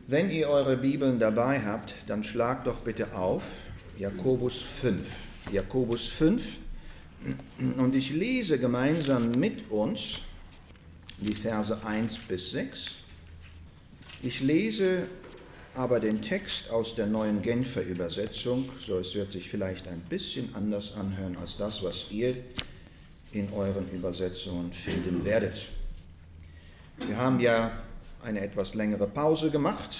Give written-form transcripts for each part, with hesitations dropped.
Wenn ihr eure Bibeln dabei habt, dann schlagt doch bitte auf Jakobus 5. Jakobus 5. Und ich lese gemeinsam mit uns die Verse 1 bis 6. Ich lese aber den Text aus der neuen Genfer Übersetzung, so es wird sich vielleicht ein bisschen anders anhören als das, was ihr in euren Übersetzungen finden werdet. Wir haben ja eine etwas längere Pause gemacht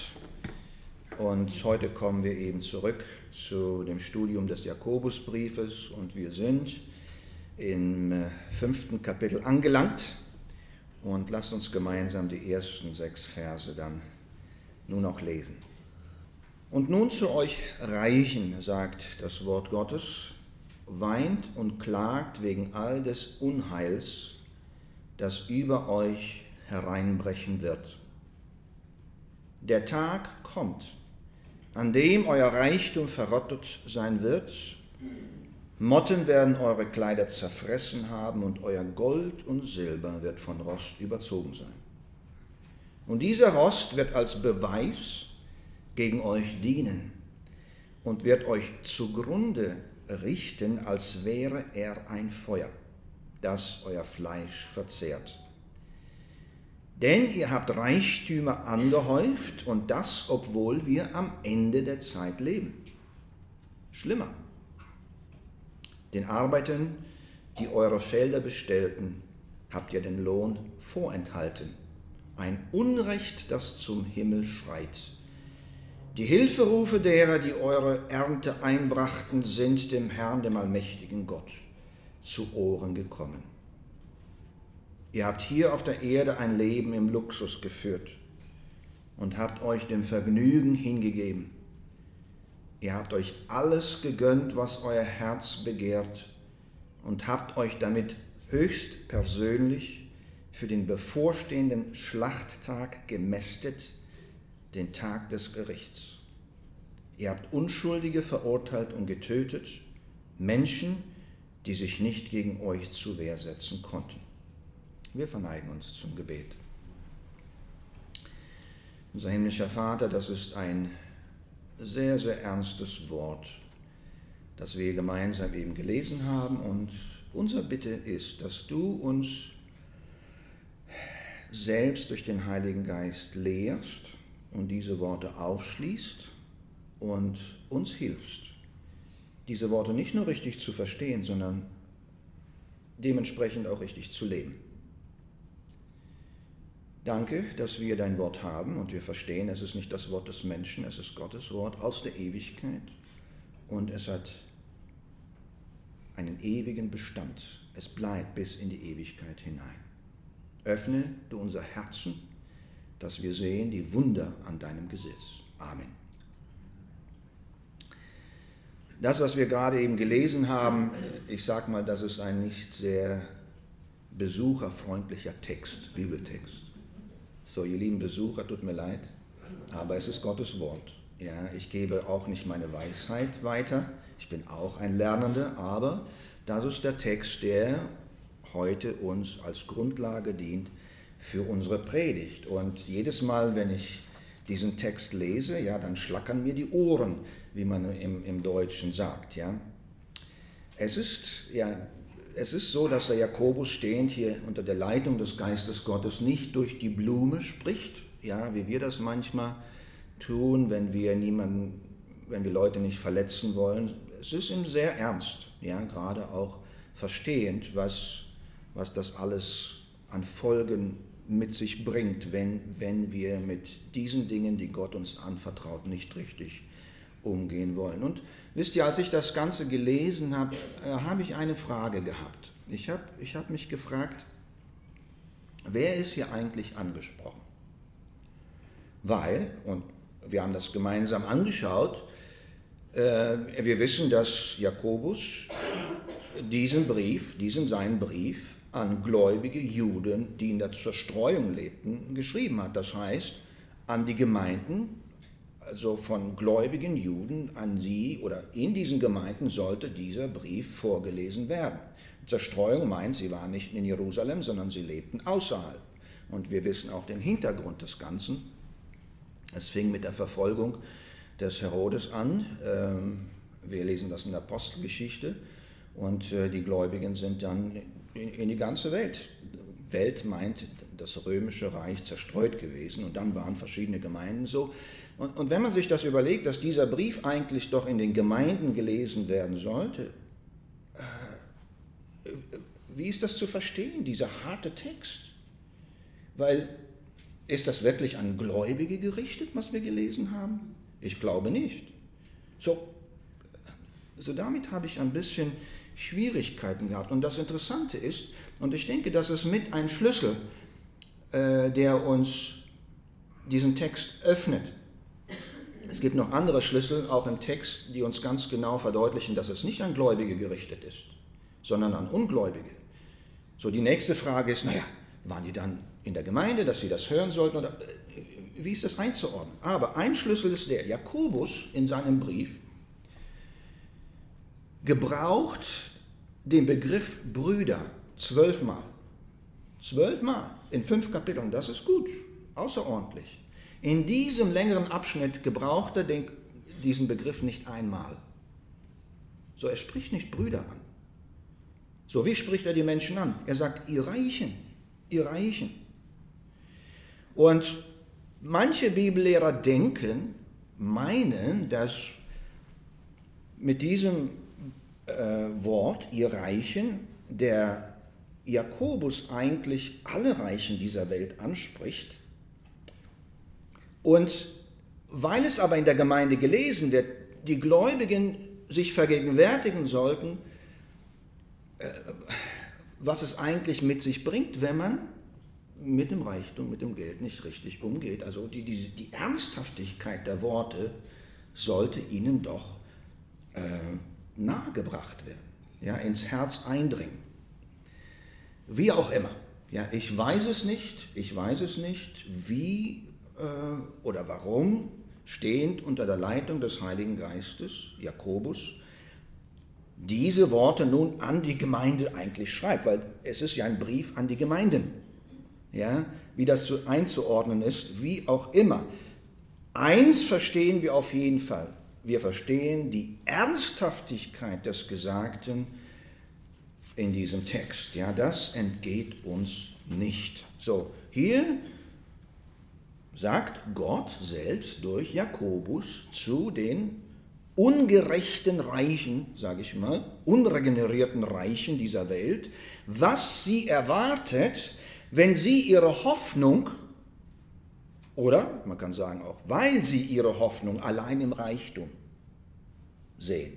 und heute kommen wir eben zurück zu dem Studium des Jakobusbriefes und wir sind im 5. Kapitel angelangt und lasst uns gemeinsam die ersten 6 Verse dann nun auch lesen. Und nun zu euch Reichen, sagt das Wort Gottes, weint und klagt wegen all des Unheils, das über euch hereinbrechen wird. Der Tag kommt, an dem euer Reichtum verrottet sein wird, Motten werden eure Kleider zerfressen haben und euer Gold und Silber wird von Rost überzogen sein. Und dieser Rost wird als Beweis gegen euch dienen und wird euch zugrunde richten, als wäre er ein Feuer, das euer Fleisch verzehrt. Denn ihr habt Reichtümer angehäuft und das, obwohl wir am Ende der Zeit leben. Schlimmer. Den Arbeitern, die eure Felder bestellten, habt ihr den Lohn vorenthalten. Ein Unrecht, das zum Himmel schreit. Die Hilferufe derer, die eure Ernte einbrachten, sind dem Herrn, dem allmächtigen Gott, zu Ohren gekommen. Ihr habt hier auf der Erde ein Leben im Luxus geführt und habt euch dem Vergnügen hingegeben. Ihr habt euch alles gegönnt, was euer Herz begehrt und habt euch damit höchst persönlich für den bevorstehenden Schlachttag gemästet, den Tag des Gerichts. Ihr habt Unschuldige verurteilt und getötet, Menschen, die sich nicht gegen euch zur Wehr setzen konnten. Wir verneigen uns zum Gebet. Unser himmlischer Vater, das ist ein sehr, sehr ernstes Wort, das wir gemeinsam eben gelesen haben. Und unsere Bitte ist, dass du uns selbst durch den Heiligen Geist lehrst und diese Worte aufschließt und uns hilfst, diese Worte nicht nur richtig zu verstehen, sondern dementsprechend auch richtig zu leben. Danke, dass wir dein Wort haben und wir verstehen, es ist nicht das Wort des Menschen, es ist Gottes Wort aus der Ewigkeit und es hat einen ewigen Bestand. Es bleibt bis in die Ewigkeit hinein. Öffne du unser Herzen, dass wir sehen die Wunder an deinem Gesetz. Amen. Das, was wir gerade eben gelesen haben, ich sage mal, das ist ein nicht sehr besucherfreundlicher Text, Bibeltext. So, ihr lieben Besucher, tut mir leid, aber es ist Gottes Wort. Ja, ich gebe auch nicht meine Weisheit weiter, ich bin auch ein Lernender, aber das ist der Text, der heute uns als Grundlage dient für unsere Predigt. Und jedes Mal, wenn ich diesen Text lese, ja, dann schlackern mir die Ohren, wie man im Deutschen sagt. Ja. Es ist so, dass der Jakobus stehend hier unter der Leitung des Geistes Gottes nicht durch die Blume spricht, ja, wie wir das manchmal tun, wenn wir Leute nicht verletzen wollen. Es ist ihm sehr ernst, ja, gerade auch verstehend, was das alles an Folgen mit sich bringt, wenn wir mit diesen Dingen, die Gott uns anvertraut, nicht richtig umgehen wollen. Und wisst ihr, als ich das Ganze gelesen habe, habe ich eine Frage gehabt. Ich hab mich gefragt, wer ist hier eigentlich angesprochen? Weil, und wir haben das gemeinsam angeschaut, wir wissen, dass Jakobus seinen Brief an gläubige Juden, die in der Zerstreuung lebten, geschrieben hat. Das heißt, an die Gemeinden, also von gläubigen Juden an sie oder in diesen Gemeinden sollte dieser Brief vorgelesen werden. Zerstreuung meint, sie waren nicht in Jerusalem, sondern sie lebten außerhalb. Und wir wissen auch den Hintergrund des Ganzen. Es fing mit der Verfolgung des Herodes an. Wir lesen das in der Apostelgeschichte. Und die Gläubigen sind dann in die ganze Welt. Welt meint das römische Reich zerstreut gewesen. Und dann waren verschiedene Gemeinden so. Und wenn man sich das überlegt, dass dieser Brief eigentlich doch in den Gemeinden gelesen werden sollte, wie ist das zu verstehen, dieser harte Text? Weil, ist das wirklich an Gläubige gerichtet, was wir gelesen haben? Ich glaube nicht. So damit habe ich ein bisschen Schwierigkeiten gehabt. Und das Interessante ist, und ich denke, das ist mit ein Schlüssel, der uns diesen Text öffnet. Es gibt noch andere Schlüssel, auch im Text, die uns ganz genau verdeutlichen, dass es nicht an Gläubige gerichtet ist, sondern an Ungläubige. So, die nächste Frage ist, waren die dann in der Gemeinde, dass sie das hören sollten? Oder wie ist das einzuordnen? Aber ein Schlüssel ist der, Jakobus in seinem Brief gebraucht den Begriff Brüder 12 Mal. 12 Mal in 5 Kapiteln, das ist gut, außerordentlich. In diesem längeren Abschnitt gebraucht er diesen Begriff nicht einmal. So, er spricht nicht Brüder an. So, wie spricht er die Menschen an? Er sagt, ihr Reichen, ihr Reichen. Und manche Bibellehrer meinen, dass mit diesem Wort, ihr Reichen, der Jakobus eigentlich alle Reichen dieser Welt anspricht. Und weil es aber in der Gemeinde gelesen wird, die Gläubigen sich vergegenwärtigen sollten, was es eigentlich mit sich bringt, wenn man mit dem Reichtum, mit dem Geld nicht richtig umgeht. Also die Ernsthaftigkeit der Worte sollte ihnen doch nahegebracht werden, ins Herz eindringen. Wie auch immer. Ich weiß es nicht, wie oder warum, stehend unter der Leitung des Heiligen Geistes, Jakobus, diese Worte nun an die Gemeinde eigentlich schreibt, weil es ist ja ein Brief an die Gemeinden. Wie das so einzuordnen ist, wie auch immer. Eins verstehen wir auf jeden Fall. Wir verstehen die Ernsthaftigkeit des Gesagten in diesem Text. Das entgeht uns nicht. So, hier sagt Gott selbst durch Jakobus zu den ungerechten Reichen, sage ich mal, unregenerierten Reichen dieser Welt, was sie erwartet, wenn sie ihre Hoffnung, oder man kann sagen auch, weil sie ihre Hoffnung allein im Reichtum sehen.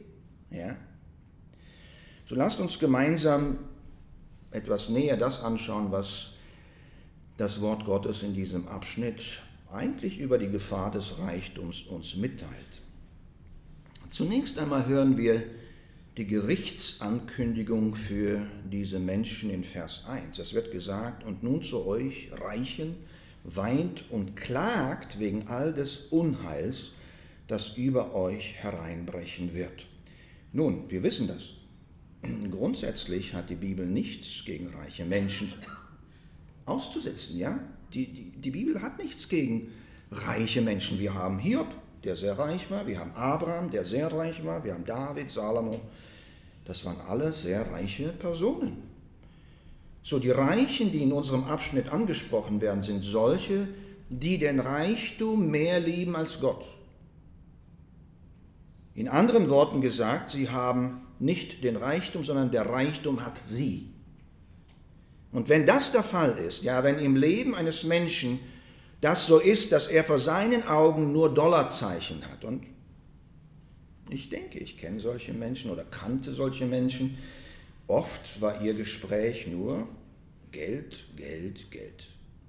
So lasst uns gemeinsam etwas näher das anschauen, was das Wort Gottes in diesem Abschnitt eigentlich über die Gefahr des Reichtums uns mitteilt. Zunächst einmal hören wir die Gerichtsankündigung für diese Menschen in Vers 1. Es wird gesagt, und nun zu euch Reichen, weint und klagt wegen all des Unheils, das über euch hereinbrechen wird. Nun, wir wissen das. Grundsätzlich hat die Bibel nichts gegen reiche Menschen auszusetzen. Die Bibel hat nichts gegen reiche Menschen. Wir haben Hiob, der sehr reich war, wir haben Abraham, der sehr reich war, wir haben David, Salomo. Das waren alle sehr reiche Personen. So, die Reichen, die in unserem Abschnitt angesprochen werden, sind solche, die den Reichtum mehr lieben als Gott. In anderen Worten gesagt, sie haben nicht den Reichtum, sondern der Reichtum hat sie. Und wenn das der Fall ist, wenn im Leben eines Menschen das so ist, dass er vor seinen Augen nur Dollarzeichen hat, und ich denke, ich kenne solche Menschen oder kannte solche Menschen, oft war ihr Gespräch nur Geld, Geld, Geld.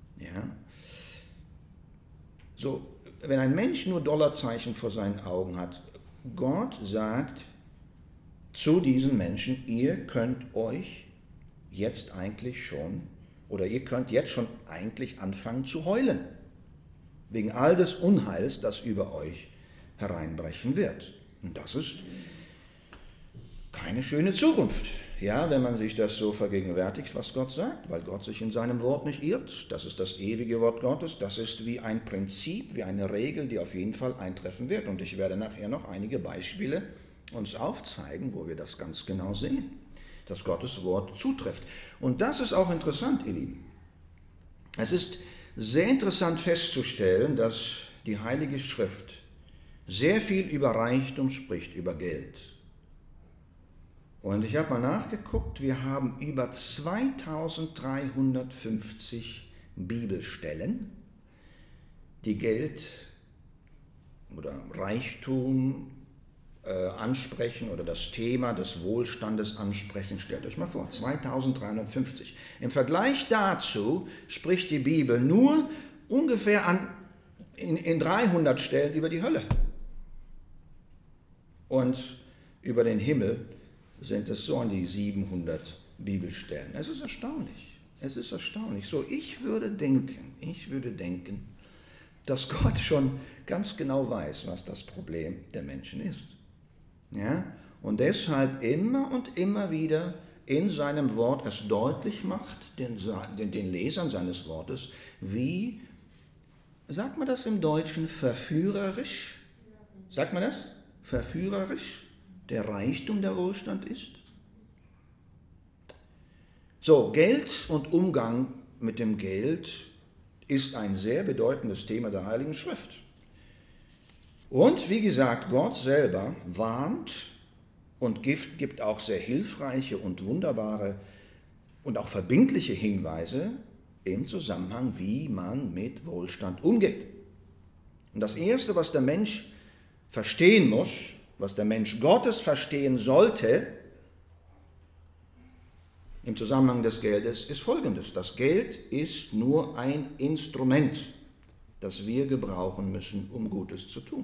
So, wenn ein Mensch nur Dollarzeichen vor seinen Augen hat, Gott sagt zu diesen Menschen, ihr könnt euch jetzt eigentlich schon, oder ihr könnt jetzt schon eigentlich anfangen zu heulen, wegen all des Unheils, das über euch hereinbrechen wird. Und das ist keine schöne Zukunft. ja, wenn man sich das so vergegenwärtigt, was Gott sagt, weil Gott sich in seinem Wort nicht irrt. Das ist das ewige Wort Gottes. Das ist wie ein Prinzip, wie eine Regel, die auf jeden Fall eintreffen wird. Und ich werde nachher noch einige Beispiele uns aufzeigen, wo wir das ganz genau sehen, dass Gottes Wort zutrifft. Und das ist auch interessant, ihr Lieben. Es ist sehr interessant festzustellen, dass die Heilige Schrift sehr viel über Reichtum spricht, über Geld. Und ich habe mal nachgeguckt, wir haben über 2350 Bibelstellen, die Geld oder Reichtum ansprechen oder das Thema des Wohlstandes ansprechen. Stellt euch mal vor, 2350. Im Vergleich dazu spricht die Bibel nur ungefähr in 300 Stellen über die Hölle. Und über den Himmel sind es so an die 700 Bibelstellen. Es ist erstaunlich. Es ist erstaunlich. So, ich würde denken, dass Gott schon ganz genau weiß, was das Problem der Menschen ist. Ja? Und deshalb immer und immer wieder in seinem Wort es deutlich macht, den Lesern seines Wortes, wie, sagt man das im Deutschen, verführerisch? Sagt man das? Verführerisch der Reichtum, der Wohlstand ist? So, Geld und Umgang mit dem Geld ist ein sehr bedeutendes Thema der Heiligen Schrift. Und wie gesagt, Gott selber warnt und gibt auch sehr hilfreiche und wunderbare und auch verbindliche Hinweise im Zusammenhang, wie man mit Wohlstand umgeht. Und das Erste, was der Mensch verstehen muss, was der Mensch Gottes verstehen sollte im Zusammenhang des Geldes, ist Folgendes. Das Geld ist nur ein Instrument, das wir gebrauchen müssen, um Gutes zu tun.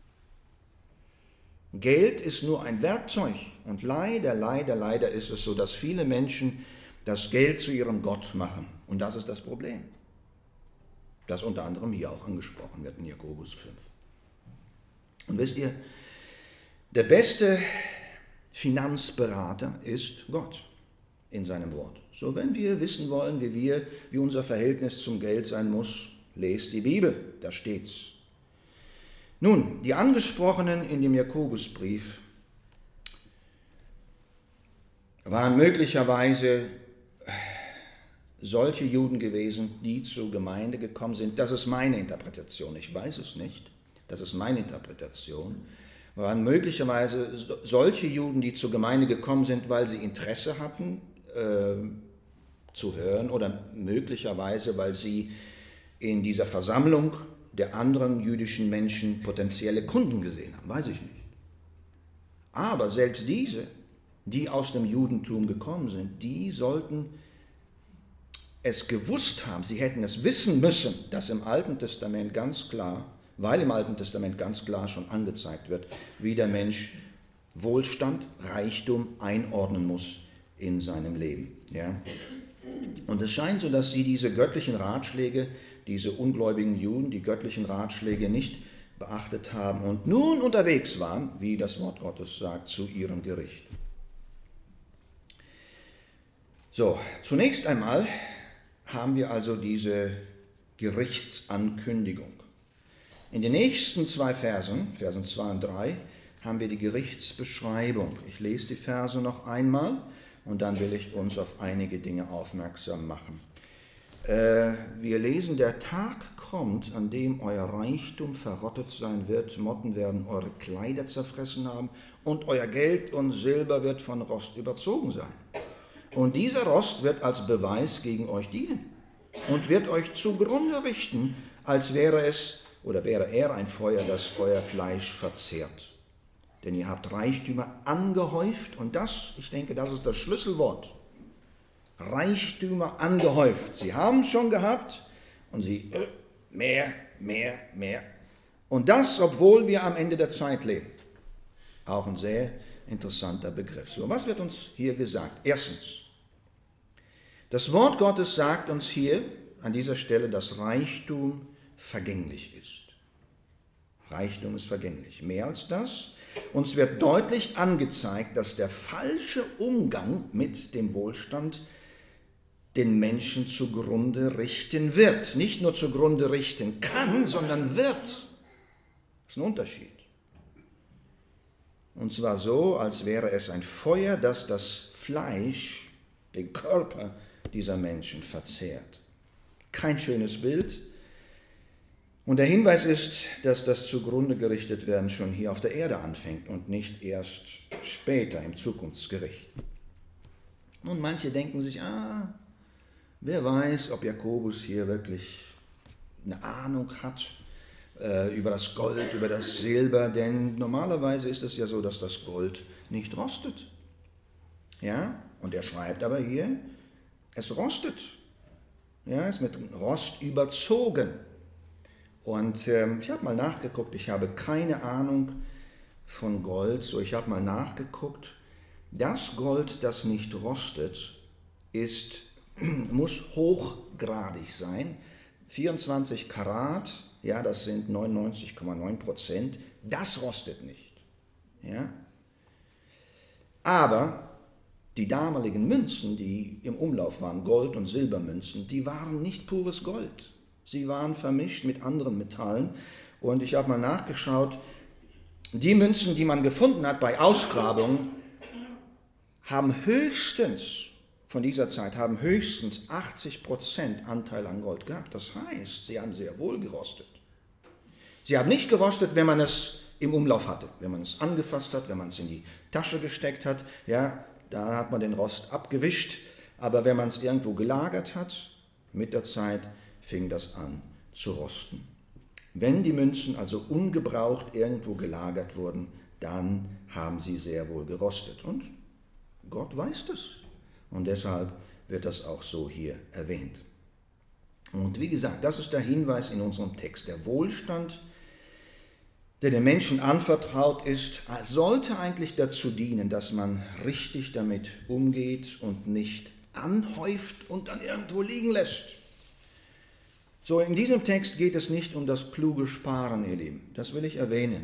Geld ist nur ein Werkzeug und leider ist es so, dass viele Menschen das Geld zu ihrem Gott machen. Und das ist das Problem, das unter anderem hier auch angesprochen wird in Jakobus 5. Und wisst ihr, der beste Finanzberater ist Gott in seinem Wort. So, wenn wir wissen wollen, wie unser Verhältnis zum Geld sein muss, lest die Bibel, da steht's. Nun, die Angesprochenen in dem Jakobusbrief waren möglicherweise solche Juden gewesen, die zur Gemeinde gekommen sind. Das ist meine Interpretation, ich weiß es nicht. Das ist meine Interpretation. Waren möglicherweise solche Juden, die zur Gemeinde gekommen sind, weil sie Interesse hatten zu hören oder möglicherweise, weil sie in dieser Versammlung der anderen jüdischen Menschen potenzielle Kunden gesehen haben, weiß ich nicht. Aber selbst diese, die aus dem Judentum gekommen sind, die sollten es gewusst haben, sie hätten es wissen müssen, dass im Alten Testament ganz klar, weil im Alten Testament ganz klar schon angezeigt wird, wie der Mensch Wohlstand, Reichtum einordnen muss in seinem Leben. Ja? Und es scheint so, dass sie diese göttlichen Ratschläge, diese ungläubigen Juden, die göttlichen Ratschläge nicht beachtet haben und nun unterwegs waren, wie das Wort Gottes sagt, zu ihrem Gericht. So, zunächst einmal haben wir also diese Gerichtsankündigung. In den nächsten zwei Versen 2 und 3, haben wir die Gerichtsbeschreibung. Ich lese die Verse noch einmal und dann will ich uns auf einige Dinge aufmerksam machen. Wir lesen, der Tag kommt, an dem euer Reichtum verrottet sein wird, Motten werden eure Kleider zerfressen haben und euer Geld und Silber wird von Rost überzogen sein. Und dieser Rost wird als Beweis gegen euch dienen und wird euch zugrunde richten, als wäre er ein Feuer, das euer Fleisch verzehrt. Denn ihr habt Reichtümer angehäuft und das, ich denke, das ist das Schlüsselwort. Reichtümer angehäuft. Sie haben es schon gehabt und sie mehr. Und das, obwohl wir am Ende der Zeit leben. Auch ein sehr interessanter Begriff. So, was wird uns hier gesagt? Erstens, das Wort Gottes sagt uns hier an dieser Stelle, dass Reichtum vergänglich ist. Reichtum ist vergänglich. Mehr als das, Uns wird deutlich angezeigt, dass der falsche Umgang mit dem Wohlstand den Menschen zugrunde richten wird. Nicht nur zugrunde richten kann, sondern wird. Das ist ein Unterschied. Und zwar so, als wäre es ein Feuer, das das Fleisch, den Körper dieser Menschen verzehrt. Kein schönes Bild. Und der Hinweis ist, dass das zugrunde gerichtet werden schon hier auf der Erde anfängt und nicht erst später im Zukunftsgericht. Und manche denken sich, wer weiß, ob Jakobus hier wirklich eine Ahnung hat über das Gold, über das Silber, denn normalerweise ist es ja so, dass das Gold nicht rostet. Ja, und er schreibt aber hier, es rostet. Ja, es ist mit Rost überzogen. Und ich habe mal nachgeguckt, ich habe keine Ahnung von Gold, so ich habe mal nachgeguckt. Das Gold, das nicht rostet, muss hochgradig sein. 24 Karat, ja, das sind 99,9%, das rostet nicht. Ja? Aber die damaligen Münzen, die im Umlauf waren, Gold- und Silbermünzen, die waren nicht pures Gold. Sie waren vermischt mit anderen Metallen. Und ich habe mal nachgeschaut, die Münzen, die man gefunden hat bei Ausgrabungen, haben höchstens, von dieser Zeit, haben höchstens 80% Anteil an Gold gehabt. Das heißt, sie haben sehr wohl gerostet. Sie haben nicht gerostet, wenn man es im Umlauf hatte, wenn man es angefasst hat, wenn man es in die Tasche gesteckt hat, ja, da hat man den Rost abgewischt. Aber wenn man es irgendwo gelagert hat, mit der Zeit fing das an zu rosten. Wenn die Münzen also ungebraucht irgendwo gelagert wurden, dann haben sie sehr wohl gerostet. Und Gott weiß das. Und deshalb wird das auch so hier erwähnt. Und wie gesagt, das ist der Hinweis in unserem Text. Der Wohlstand, der dem Menschen anvertraut ist, sollte eigentlich dazu dienen, dass man richtig damit umgeht und nicht anhäuft und dann irgendwo liegen lässt. So, in diesem Text geht es nicht um das kluge Sparen, ihr Lieben. Das will ich erwähnen.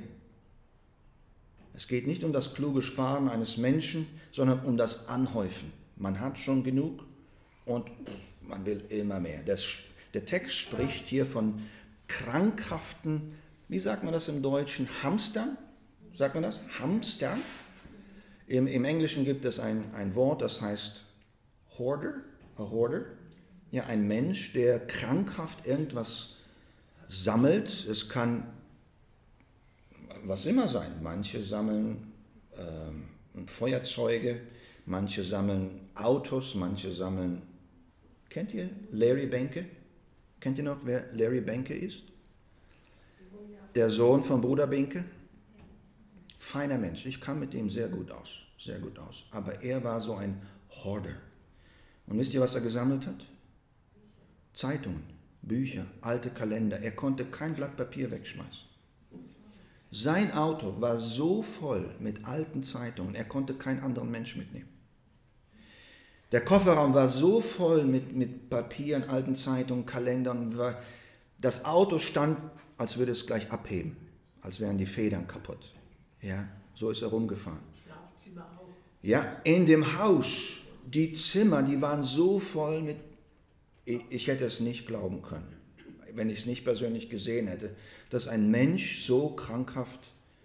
Es geht nicht um das kluge Sparen eines Menschen, sondern um das Anhäufen. Man hat schon genug und man will immer mehr. Der Text spricht hier von krankhaften, wie sagt man das im Deutschen, Hamstern? Sagt man das? Hamstern? Im Englischen gibt es ein Wort, das heißt Hoarder, a Hoarder. Ja, ein Mensch, der krankhaft irgendwas sammelt. Es kann was immer sein. Manche sammeln Feuerzeuge, manche sammeln Autos, manche sammeln... Kennt ihr Larry Benke? Kennt ihr noch, wer Larry Benke ist? Der Sohn von Bruder Benke? Feiner Mensch, ich kam mit ihm sehr gut aus. Aber er war so ein Hoarder. Und wisst ihr, was er gesammelt hat? Zeitungen, Bücher, alte Kalender. Er konnte kein Blatt Papier wegschmeißen. Sein Auto war so voll mit alten Zeitungen, er konnte keinen anderen Mensch mitnehmen. Der Kofferraum war so voll mit Papieren, alten Zeitungen, Kalendern. Das Auto stand, als würde es gleich abheben, als wären die Federn kaputt. Ja, so ist er rumgefahren. Schlafzimmer auch. Ja, in dem Haus, die Zimmer, die waren so voll mit... Ich hätte es nicht glauben können, wenn ich es nicht persönlich gesehen hätte, dass ein Mensch so krankhaft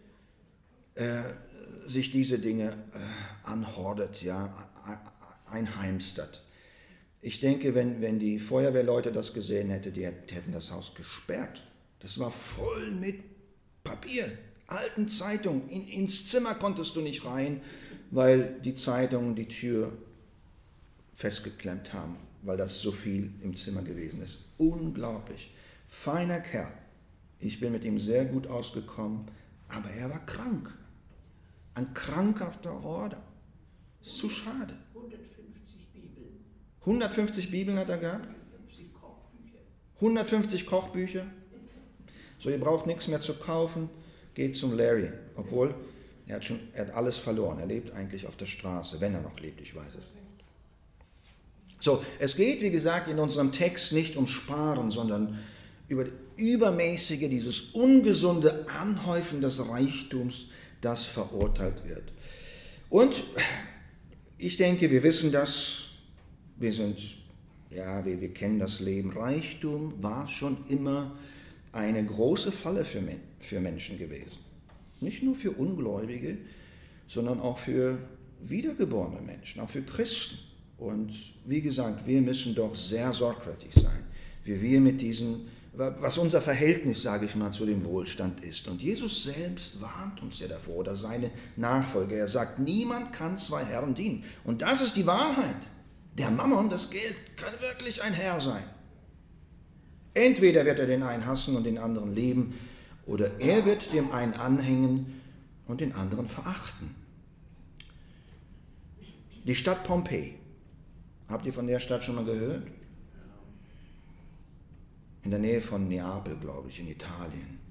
sich diese Dinge anhortet, ja, einheimstert. Ich denke, wenn die Feuerwehrleute das gesehen hätten, die hätten das Haus gesperrt. Das war voll mit Papier, alten Zeitungen. Ins Zimmer konntest du nicht rein, weil die Zeitungen die Tür festgeklemmt haben, weil das so viel im Zimmer gewesen ist. Unglaublich. Feiner Kerl. Ich bin mit ihm sehr gut ausgekommen, aber er war krank. Ein krankhafter Horder. Ist zu schade. 150 Bibeln. 150 Bibeln hat er gehabt? 150 Kochbücher. 150 Kochbücher. So, ihr braucht nichts mehr zu kaufen. Geht zum Larry. Obwohl, er hat alles verloren. Er lebt eigentlich auf der Straße, wenn er noch lebt, ich weiß es nicht. So, es geht, wie gesagt, in unserem Text nicht um Sparen, sondern über übermäßige, dieses ungesunde Anhäufen des Reichtums, das verurteilt wird. Und ich denke, wir wissen das, wir kennen das Leben. Reichtum war schon immer eine große Falle für Menschen gewesen. Nicht nur für Ungläubige, sondern auch für wiedergeborene Menschen, auch für Christen. Und wie gesagt, wir müssen doch sehr sorgfältig sein, wie wir mit was unser Verhältnis, sage ich mal, zu dem Wohlstand ist. Und Jesus selbst warnt uns ja davor, oder seine Nachfolger. Er sagt, niemand kann zwei Herren dienen. Und das ist die Wahrheit. Der Mammon, das Geld, kann wirklich ein Herr sein. Entweder wird er den einen hassen und den anderen lieben, oder er wird dem einen anhängen und den anderen verachten. Die Stadt Pompeji. Habt ihr von der Stadt schon mal gehört? In der Nähe von Neapel, glaube ich, in Italien.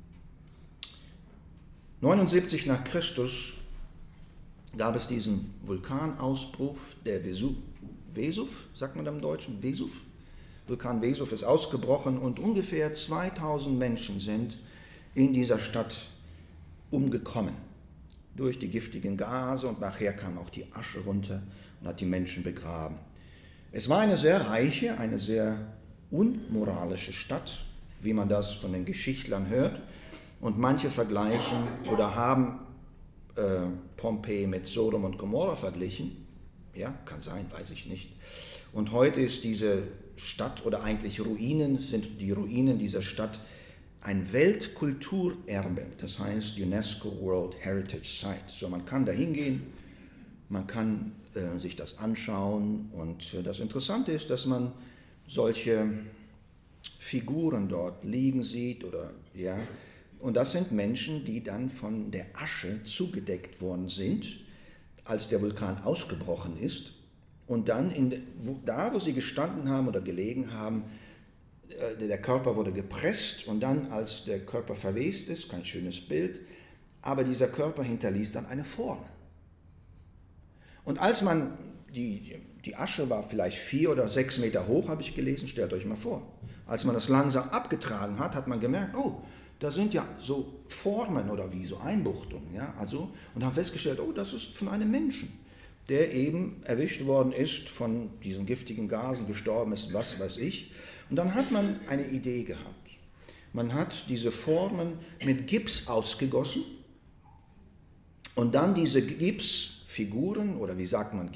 79 nach Christus gab es diesen Vulkanausbruch, der Vesuv, sagt man im Deutschen, Vesuv. Vulkan Vesuv ist ausgebrochen und ungefähr 2000 Menschen sind in dieser Stadt umgekommen. Durch die giftigen Gase und nachher kam auch die Asche runter und hat die Menschen begraben. Es war eine sehr reiche, eine sehr unmoralische Stadt, wie man das von den Geschichtlern hört. Und manche vergleichen oder haben Pompeji mit Sodom und Gomorra verglichen. Ja, kann sein, weiß ich nicht. Und heute ist diese Stadt oder eigentlich sind die Ruinen dieser Stadt ein Weltkulturerbe, das heißt UNESCO World Heritage Site. So, man kann da hingehen, man kann sich das anschauen und das Interessante ist, dass man solche Figuren dort liegen sieht und das sind Menschen, die dann von der Asche zugedeckt worden sind, als der Vulkan ausgebrochen ist und dann wo sie gestanden haben oder gelegen haben, der Körper wurde gepresst und dann, als der Körper verwest ist, kein schönes Bild, aber dieser Körper hinterließ dann eine Form. Und als man, die Asche war vielleicht 4 oder 6 Meter hoch, habe ich gelesen, stellt euch mal vor. Als man das langsam abgetragen hat, hat man gemerkt, oh, da sind ja so Formen oder wie so Einbuchtungen. Ja, und haben festgestellt, oh, das ist von einem Menschen, der eben erwischt worden ist, von diesen giftigen Gasen gestorben ist, was weiß ich. Und dann hat man eine Idee gehabt. Man hat diese Formen mit Gips ausgegossen und dann diese Gipsfiguren, oder wie sagt man,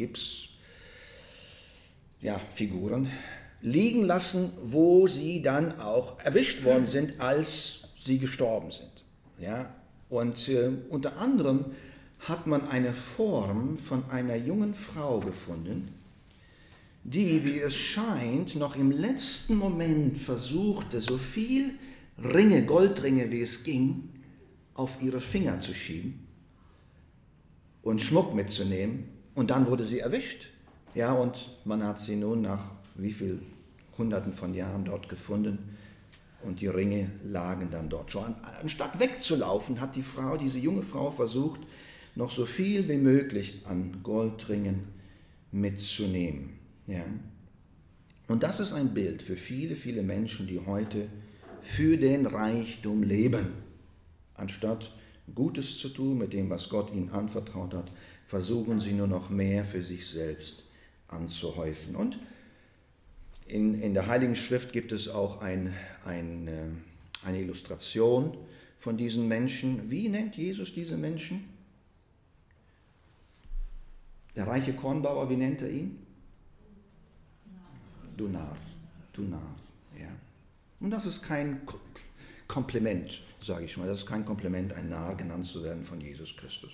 Figuren, liegen lassen, wo sie dann auch erwischt worden sind, als sie gestorben sind. Ja? Und unter anderem hat man eine Form von einer jungen Frau gefunden, die, wie es scheint, noch im letzten Moment versuchte, so viel Ringe, Goldringe, wie es ging, auf ihre Finger zu schieben und Schmuck mitzunehmen. Und dann wurde sie erwischt. Ja, und man hat sie nun nach wie viel Hunderten von Jahren dort gefunden und die Ringe lagen dann dort schon. Anstatt wegzulaufen, hat diese junge Frau versucht, noch so viel wie möglich an Goldringen mitzunehmen. Ja. Und das ist ein Bild für viele, viele Menschen, die heute für den Reichtum leben. Anstatt Gutes zu tun mit dem, was Gott ihnen anvertraut hat, versuchen sie nur noch mehr für sich selbst anzuhäufen. Und in der Heiligen Schrift gibt es auch eine Illustration von diesen Menschen. Wie nennt Jesus diese Menschen? Der reiche Kornbauer, wie nennt er ihn? Du Narr, ja. Und das ist kein Kompliment, sage ich mal. Das ist kein Kompliment, ein Narr genannt zu werden von Jesus Christus.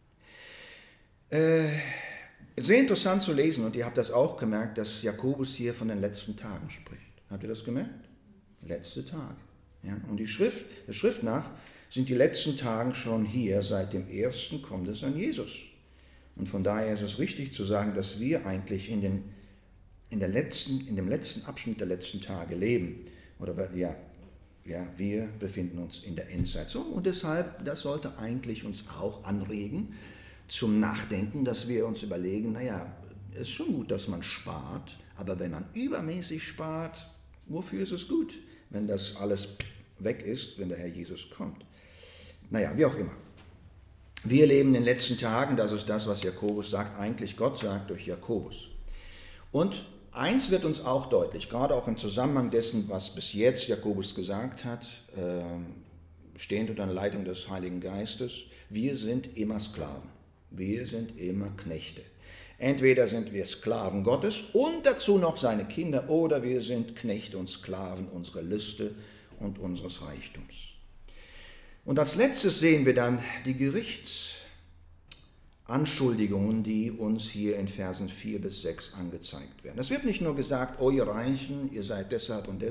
Sehr interessant zu lesen, und ihr habt das auch gemerkt, dass Jakobus hier von den letzten Tagen spricht. Habt ihr das gemerkt? Letzte Tage. Ja? Und der Schrift nach sind die letzten Tage schon hier seit dem ersten Kommen des Herrn Jesus. Und von daher ist es richtig zu sagen, dass wir eigentlich in dem letzten Abschnitt der letzten Tage leben. Oder wir befinden uns in der Endzeit. So, und deshalb, das sollte eigentlich uns auch anregen zum Nachdenken, dass wir uns überlegen, es ist schon gut, dass man spart, aber wenn man übermäßig spart, wofür ist es gut, wenn das alles weg ist, wenn der Herr Jesus kommt? Wie auch immer. Wir leben in den letzten Tagen, das ist das, was Jakobus sagt, eigentlich Gott sagt durch Jakobus. Und eins wird uns auch deutlich, gerade auch im Zusammenhang dessen, was bis jetzt Jakobus gesagt hat, stehend unter der Leitung des Heiligen Geistes, wir sind immer Sklaven, wir sind immer Knechte. Entweder sind wir Sklaven Gottes und dazu noch seine Kinder, oder wir sind Knechte und Sklaven unserer Lüste und unseres Reichtums. Und als letztes sehen wir dann die Gerichtsanschuldigungen, die uns hier in Versen 4 bis 6 angezeigt werden. Es wird nicht nur gesagt, oh ihr Reichen, ihr seid deshalb und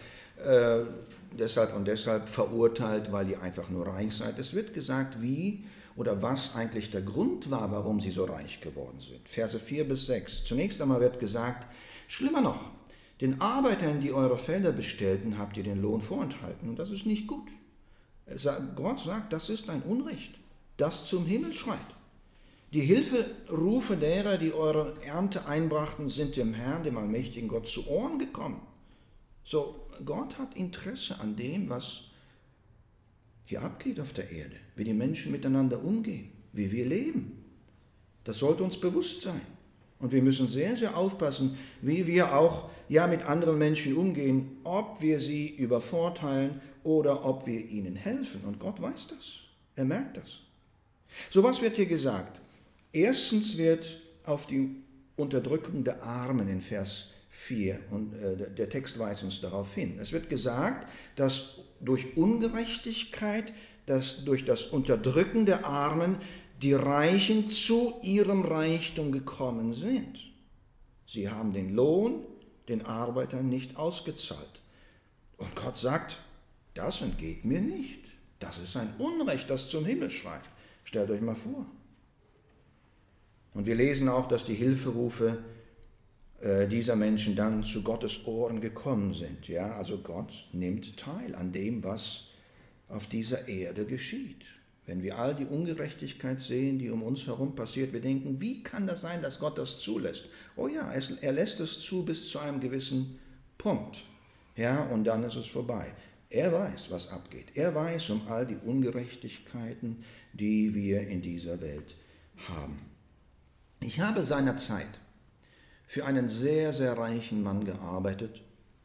deshalb verurteilt, weil ihr einfach nur reich seid. Es wird gesagt, wie oder was eigentlich der Grund war, warum sie so reich geworden sind. Verse 4 bis 6. Zunächst einmal wird gesagt, schlimmer noch, den Arbeitern, die eure Felder bestellten, habt ihr den Lohn vorenthalten und das ist nicht gut. Gott sagt, das ist ein Unrecht, das zum Himmel schreit. Die Hilferufe derer, die eure Ernte einbrachten, sind dem Herrn, dem allmächtigen Gott, zu Ohren gekommen. So, Gott hat Interesse an dem, was hier abgeht auf der Erde, wie die Menschen miteinander umgehen, wie wir leben. Das sollte uns bewusst sein. Und wir müssen sehr, sehr aufpassen, wie wir auch mit anderen Menschen umgehen, ob wir sie übervorteilen oder ob wir ihnen helfen. Und Gott weiß das. Er merkt das. So, was wird hier gesagt? Erstens wird auf die Unterdrückung der Armen in Vers 4, und der Text weist uns darauf hin. Es wird gesagt, dass durch Ungerechtigkeit, durch das Unterdrücken der Armen, die Reichen zu ihrem Reichtum gekommen sind. Sie haben den Lohn den Arbeitern nicht ausgezahlt. Und Gott sagt, das entgeht mir nicht. Das ist ein Unrecht, das zum Himmel schreit. Stellt euch mal vor. Und wir lesen auch, dass die Hilferufe dieser Menschen dann zu Gottes Ohren gekommen sind. Ja, also Gott nimmt teil an dem, was auf dieser Erde geschieht. Wenn wir all die Ungerechtigkeit sehen, die um uns herum passiert, wir denken, wie kann das sein, dass Gott das zulässt? Oh ja, er lässt es zu bis zu einem gewissen Punkt. Ja, und dann ist es vorbei. Er weiß, was abgeht. Er weiß um all die Ungerechtigkeiten, die wir in dieser Welt haben. Ich habe seinerzeit für einen sehr, sehr reichen Mann gearbeitet.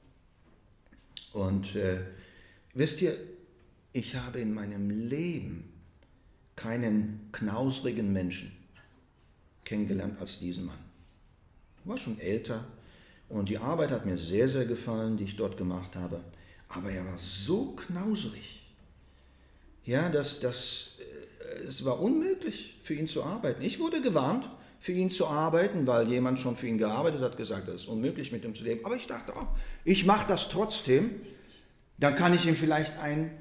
Und wisst ihr, ich habe in meinem Leben keinen knausrigen Menschen kennengelernt als diesen Mann. Ich war schon älter und die Arbeit hat mir sehr, sehr gefallen, die ich dort gemacht habe. Aber er war so knausrig, ja, es war unmöglich für ihn zu arbeiten. Ich wurde gewarnt, für ihn zu arbeiten, weil jemand schon für ihn gearbeitet hat, gesagt, das ist unmöglich, mit ihm zu leben. Aber ich dachte, ich mache das trotzdem, dann kann ich ihm vielleicht ein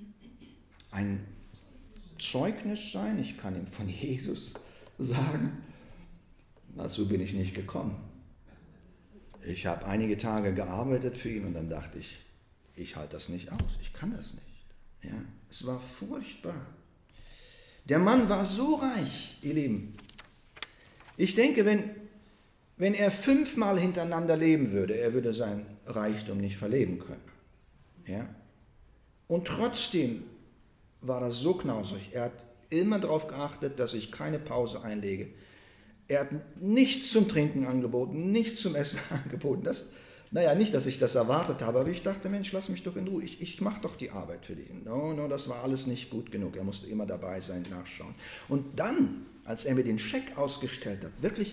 Zeugnis sein, ich kann ihm von Jesus sagen. Dazu bin ich nicht gekommen. Ich habe einige Tage gearbeitet für ihn und dann dachte ich, ich halte das nicht aus, ich kann das nicht. Ja, es war furchtbar. Der Mann war so reich, ihr Lieben. Ich denke, wenn er 5-mal hintereinander leben würde, er würde sein Reichtum nicht verleben können. Ja? Und trotzdem war er so knausrig. Er hat immer darauf geachtet, dass ich keine Pause einlege. Er hat nichts zum Trinken angeboten, nichts zum Essen angeboten. Nicht, dass ich das erwartet habe, aber ich dachte, Mensch, lass mich doch in Ruhe. Ich mache doch die Arbeit für dich. No, das war alles nicht gut genug. Er musste immer dabei sein, nachschauen. Und dann, als er mir den Scheck ausgestellt hat, wirklich,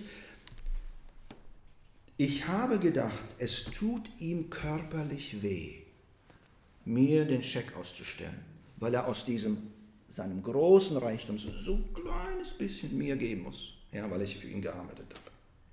ich habe gedacht, es tut ihm körperlich weh, mir den Scheck auszustellen, weil er aus seinem großen Reichtum so ein kleines bisschen mir geben muss, ja, weil ich für ihn gearbeitet habe.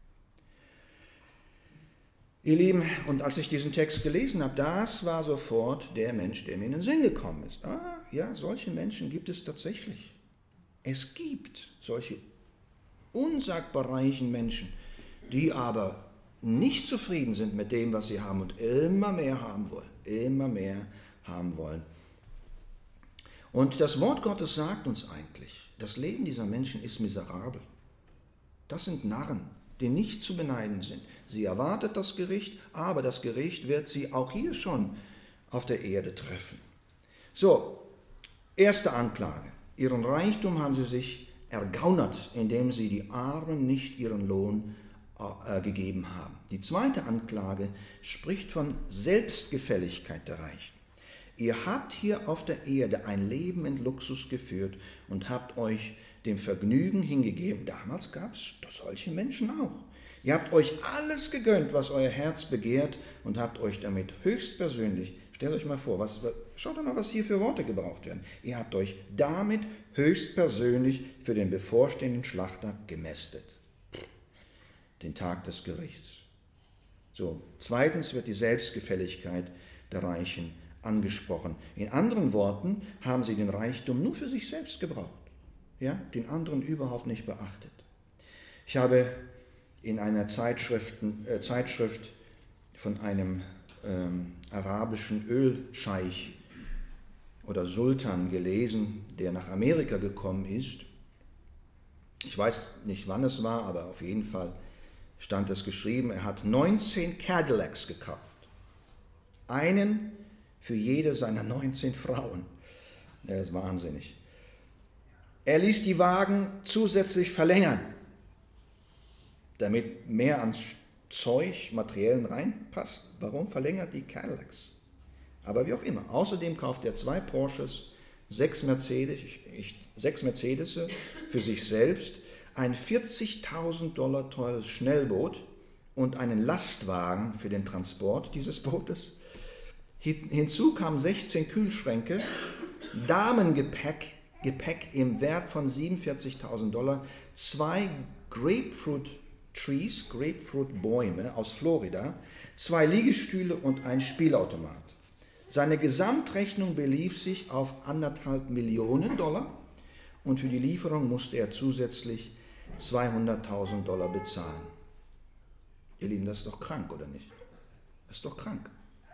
Ihr Lieben, und als ich diesen Text gelesen habe, das war sofort der Mensch, der mir in den Sinn gekommen ist. Ja, solche Menschen gibt es tatsächlich. Es gibt solche unsagbar reichen Menschen, die aber nicht zufrieden sind mit dem, was sie haben und immer mehr haben wollen. Und das Wort Gottes sagt uns eigentlich, das Leben dieser Menschen ist miserabel. Das sind Narren, die nicht zu beneiden sind. Sie erwartet das Gericht, aber das Gericht wird sie auch hier schon auf der Erde treffen. So, erste Anklage. Ihren Reichtum haben sie sich ergaunert, indem sie die Armen nicht ihren Lohn gegeben haben. Die zweite Anklage spricht von Selbstgefälligkeit der Reichen. Ihr habt hier auf der Erde ein Leben in Luxus geführt und habt euch dem Vergnügen hingegeben. Damals gab es solche Menschen auch. Ihr habt euch alles gegönnt, was euer Herz begehrt und habt euch damit höchstpersönlich, stellt euch mal vor, schaut doch mal, was hier für Worte gebraucht werden. Ihr habt euch damit höchstpersönlich für den bevorstehenden Schlachter gemästet. Den Tag des Gerichts. So, zweitens wird die Selbstgefälligkeit der Reichen angesprochen. In anderen Worten haben sie den Reichtum nur für sich selbst gebraucht, ja, den anderen überhaupt nicht beachtet. Ich habe in einer Zeitschrift von einem arabischen Ölscheich oder Sultan gelesen, der nach Amerika gekommen ist. Ich weiß nicht, wann es war, aber auf jeden Fall stand es geschrieben, er hat 19 Cadillacs gekauft. Einen für jede seiner 19 Frauen. Er ist wahnsinnig. Er ließ die Wagen zusätzlich verlängern, damit mehr an Zeug, Materiellen reinpasst. Warum verlängert die Cadillacs? Aber wie auch immer. Außerdem kauft er 2 Porsches, 6 Mercedes für sich selbst, ein $40.000 teures Schnellboot und einen Lastwagen für den Transport dieses Bootes. Hinzu kamen 16 Kühlschränke, Damengepäck im Wert von $47.000, 2 Grapefruit-Bäume aus Florida, 2 Liegestühle und ein Spielautomat. Seine Gesamtrechnung belief sich auf $1,5 Millionen und für die Lieferung musste er zusätzlich $200.000 bezahlen. Ihr Lieben, das ist doch krank, oder nicht? Das ist doch krank.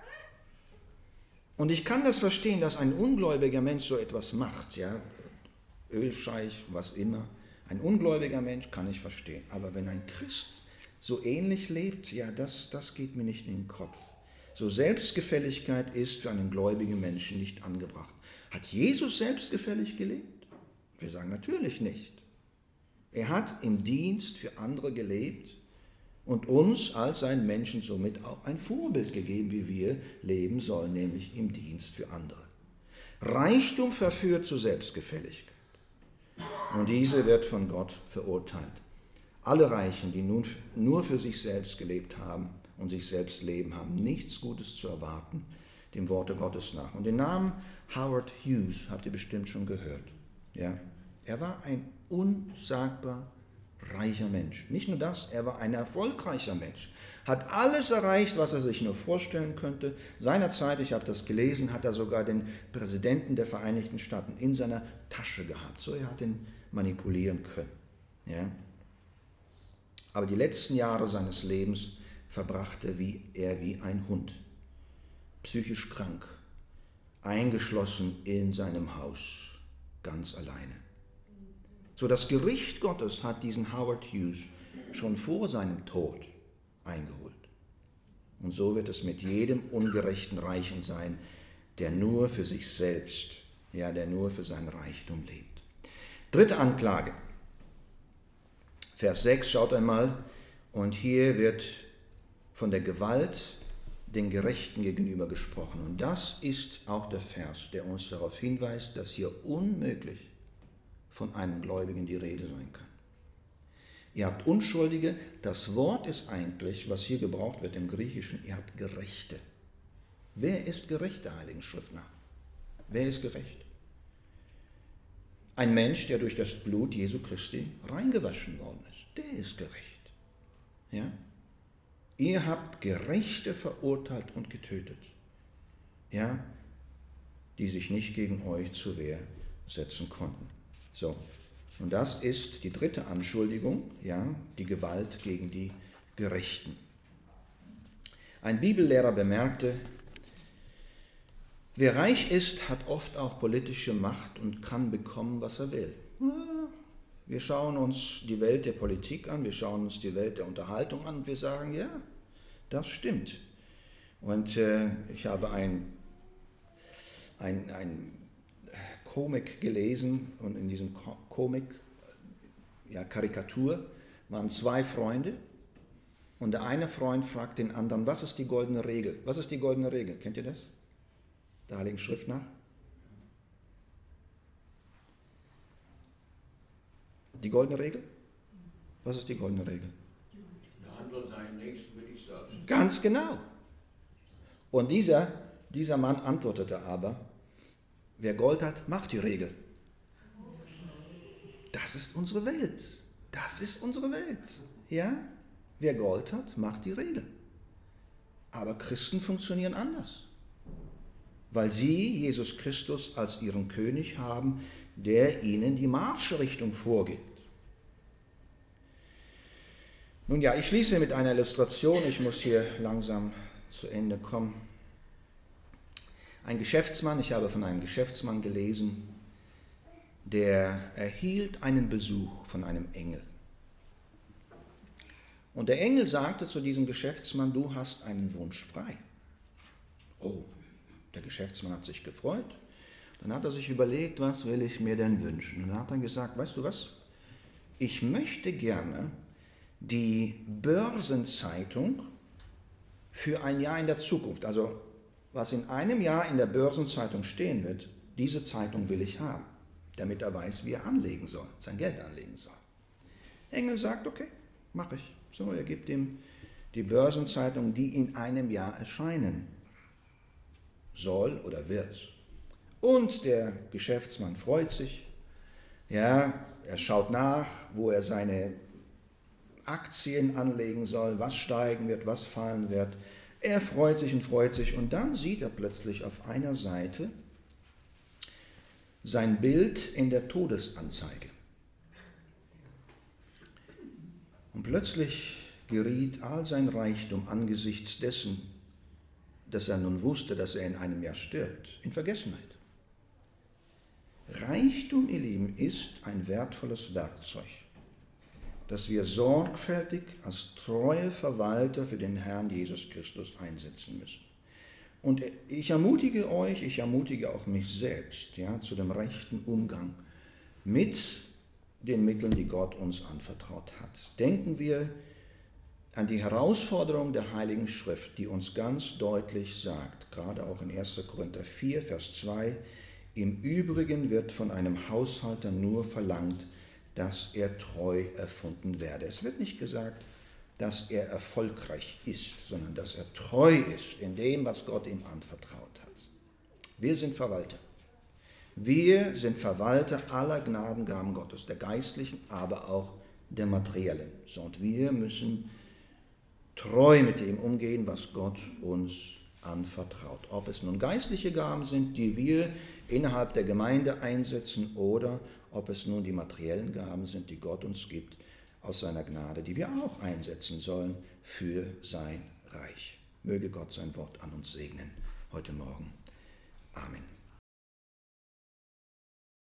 Und ich kann das verstehen, dass ein ungläubiger Mensch so etwas macht, ja, Ölscheich, was immer. Ein ungläubiger Mensch kann ich verstehen. Aber wenn ein Christ so ähnlich lebt, ja, das geht mir nicht in den Kopf. So Selbstgefälligkeit ist für einen gläubigen Menschen nicht angebracht. Hat Jesus selbstgefällig gelebt? Wir sagen natürlich nicht. Er hat im Dienst für andere gelebt und uns als seinen Menschen somit auch ein Vorbild gegeben, wie wir leben sollen, nämlich im Dienst für andere. Reichtum verführt zu Selbstgefälligkeit und diese wird von Gott verurteilt. Alle Reichen, die nun nur für sich selbst gelebt haben und sich selbst leben, haben nichts Gutes zu erwarten, dem Worte Gottes nach. Und den Namen Howard Hughes habt ihr bestimmt schon gehört. Ja? Er war ein unsagbar reicher Mensch. Nicht nur das, er war ein erfolgreicher Mensch. Hat alles erreicht, was er sich nur vorstellen könnte. Seinerzeit, ich habe das gelesen, hat er sogar den Präsidenten der Vereinigten Staaten in seiner Tasche gehabt. So, er hat ihn manipulieren können. Ja? Aber die letzten Jahre seines Lebens verbrachte er wie ein Hund. Psychisch krank, eingeschlossen in seinem Haus, ganz alleine. So, das Gericht Gottes hat diesen Howard Hughes schon vor seinem Tod eingeholt. Und so wird es mit jedem ungerechten Reichen sein, der nur für sich selbst, ja, der nur für sein Reichtum lebt. Dritte Anklage, Vers 6, schaut einmal, und hier wird von der Gewalt den Gerechten gegenüber gesprochen. Und das ist auch der Vers, der uns darauf hinweist, dass hier unmöglich von einem Gläubigen die Rede sein kann. Ihr habt Unschuldige, das Wort ist eigentlich, was hier gebraucht wird im Griechischen, ihr habt Gerechte. Wer ist gerecht, der Heiligen Schrift nach? Wer ist gerecht? Ein Mensch, der durch das Blut Jesu Christi reingewaschen worden ist, der ist gerecht. Ja? Ihr habt Gerechte verurteilt und getötet, ja, die sich nicht gegen euch zur Wehr setzen konnten. So, und das ist die dritte Anschuldigung, ja, die Gewalt gegen die Gerechten. Ein Bibellehrer bemerkte, wer reich ist, hat oft auch politische Macht und kann bekommen, was er will. Wir schauen uns die Welt der Politik an, wir schauen uns die Welt der Unterhaltung an und wir sagen, ja, das stimmt. Und ich habe ein Komik gelesen und in diesem Komik, Karikatur, waren zwei Freunde und der eine Freund fragt den anderen, was ist die goldene Regel? Was ist die goldene Regel? Kennt ihr das? Der Heiligen Schrift nach? Die goldene Regel? Was ist die goldene Regel? Behandle deinen Nächsten wie dich selbst. Ganz genau. Und dieser Mann antwortete aber, wer Gold hat, macht die Regel. Das ist unsere Welt. Das ist unsere Welt. Ja? Wer Gold hat, macht die Regel. Aber Christen funktionieren anders. Weil sie Jesus Christus als ihren König haben, der ihnen die Marschrichtung vorgibt. Nun ja, ich schließe mit einer Illustration. Ich muss hier langsam zu Ende kommen. Ein Geschäftsmann, ich habe von einem Geschäftsmann gelesen, der erhielt einen Besuch von einem Engel. Und der Engel sagte zu diesem Geschäftsmann, du hast einen Wunsch frei. Oh, der Geschäftsmann hat sich gefreut. Dann hat er sich überlegt, was will ich mir denn wünschen? Und dann hat er gesagt, weißt du was, ich möchte gerne die Börsenzeitung für ein Jahr in der Zukunft, also was in einem Jahr in der Börsenzeitung stehen wird, diese Zeitung will ich haben, damit er weiß, wie er anlegen soll, sein Geld anlegen soll. Engel sagt, okay, mache ich. So, er gibt ihm die Börsenzeitung, die in einem Jahr erscheinen soll oder wird. Und der Geschäftsmann freut sich. Ja, er schaut nach, wo er seine Aktien anlegen soll, was steigen wird, was fallen wird. Er freut sich und dann sieht er plötzlich auf einer Seite sein Bild in der Todesanzeige. Und plötzlich geriet all sein Reichtum angesichts dessen, dass er nun wusste, dass er in einem Jahr stirbt, in Vergessenheit. Reichtum, ihr Lieben, ist ein wertvolles Werkzeug, das wir sorgfältig als treue Verwalter für den Herrn Jesus Christus einsetzen müssen. Und ich ermutige euch, ich ermutige auch mich selbst, zu dem rechten Umgang mit den Mitteln, die Gott uns anvertraut hat. Denken wir an die Herausforderung der Heiligen Schrift, die uns ganz deutlich sagt, gerade auch in 1. Korinther 4, Vers 2, im Übrigen wird von einem Haushalter nur verlangt, dass er treu erfunden werde. Es wird nicht gesagt, dass er erfolgreich ist, sondern dass er treu ist in dem, was Gott ihm anvertraut hat. Wir sind Verwalter. Wir sind Verwalter aller Gnadengaben Gottes, der geistlichen, aber auch der materiellen. So, und wir müssen treu mit dem umgehen, was Gott uns anvertraut. Ob es nun geistliche Gaben sind, die wir innerhalb der Gemeinde einsetzen, oder ob es nun die materiellen Gaben sind, die Gott uns gibt aus seiner Gnade, die wir auch einsetzen sollen für sein Reich. Möge Gott sein Wort an uns segnen heute Morgen. Amen.